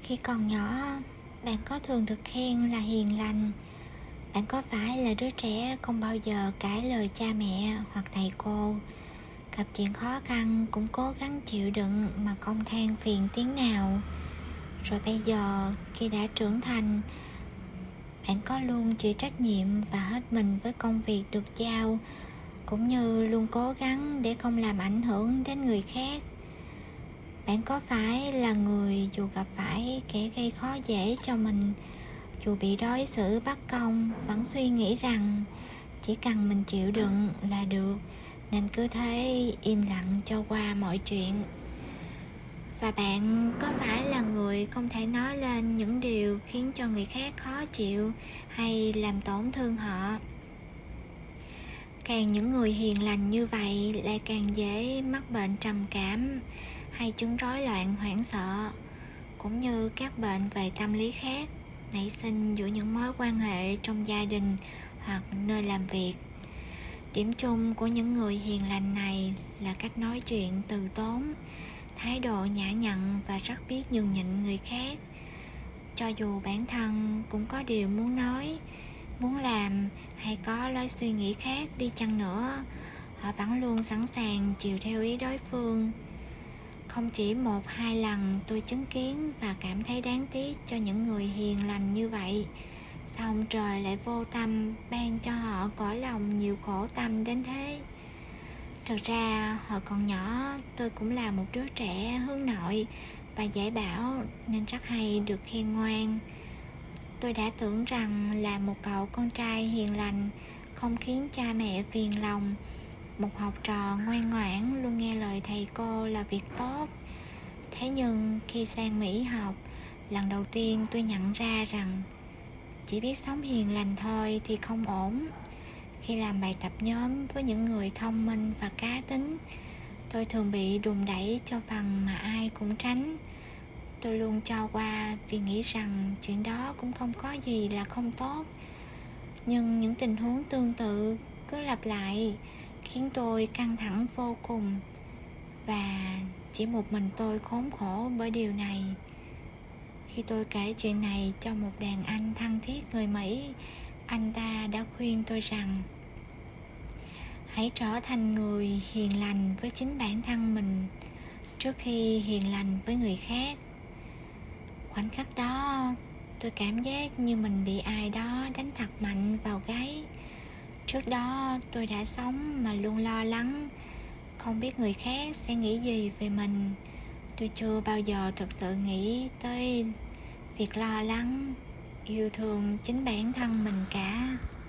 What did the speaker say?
Khi còn nhỏ, bạn có thường được khen là hiền lành? Bạn có phải là đứa trẻ không bao giờ cãi lời cha mẹ hoặc thầy cô? Gặp chuyện khó khăn cũng cố gắng chịu đựng mà không than phiền tiếng nào. Rồi bây giờ, khi đã trưởng thành, bạn có luôn chịu trách nhiệm và hết mình với công việc được giao, cũng như luôn cố gắng để không làm ảnh hưởng đến người khác. Bạn có phải là người dù gặp phải kẻ gây khó dễ cho mình, dù bị đối xử bất công, vẫn suy nghĩ rằng chỉ cần mình chịu đựng là được, nên cứ thế im lặng cho qua mọi chuyện? Và bạn có phải là người không thể nói lên những điều khiến cho người khác khó chịu hay làm tổn thương họ? Càng những người hiền lành như vậy lại càng dễ mắc bệnh trầm cảm hay chứng rối loạn hoảng sợ, cũng như các bệnh về tâm lý khác nảy sinh giữa những mối quan hệ trong gia đình hoặc nơi làm việc. Điểm chung của những người hiền lành này là cách nói chuyện từ tốn, thái độ nhã nhặn và rất biết nhường nhịn người khác. Cho dù bản thân cũng có điều muốn nói, muốn làm hay có lối suy nghĩ khác đi chăng nữa, họ vẫn luôn sẵn sàng chiều theo ý đối phương. Không chỉ một hai lần tôi chứng kiến và cảm thấy đáng tiếc cho những người hiền lành như vậy, sao ông trời lại vô tâm ban cho họ cõi lòng nhiều khổ tâm đến thế? Thực ra hồi còn nhỏ tôi cũng là một đứa trẻ hướng nội và dễ bảo, nên rất hay được khen ngoan. Tôi đã tưởng rằng là một cậu con trai hiền lành, không khiến cha mẹ phiền lòng, một học trò ngoan ngoãn luôn nghe lời thầy cô là việc tốt. Thế nhưng khi sang Mỹ học, lần đầu tiên tôi nhận ra rằng chỉ biết sống hiền lành thôi thì không ổn. Khi làm bài tập nhóm với những người thông minh và cá tính, tôi thường bị đùn đẩy cho phần mà ai cũng tránh. Tôi luôn cho qua vì nghĩ rằng chuyện đó cũng không có gì là không tốt. Nhưng những tình huống tương tự cứ lặp lại, khiến tôi căng thẳng vô cùng. Và chỉ một mình tôi khốn khổ bởi điều này. Khi tôi kể chuyện này cho một đàn anh thân thiết người Mỹ, anh ta đã khuyên tôi rằng hãy trở thành người hiền lành với chính bản thân mình trước khi hiền lành với người khác. Khoảnh khắc đó, tôi cảm giác như mình bị ai đó đánh thật mạnh vào gáy. Trước đó tôi đã sống mà luôn lo lắng, không biết người khác sẽ nghĩ gì về mình. Tôi chưa bao giờ thực sự nghĩ tới việc lo lắng, yêu thương chính bản thân mình cả.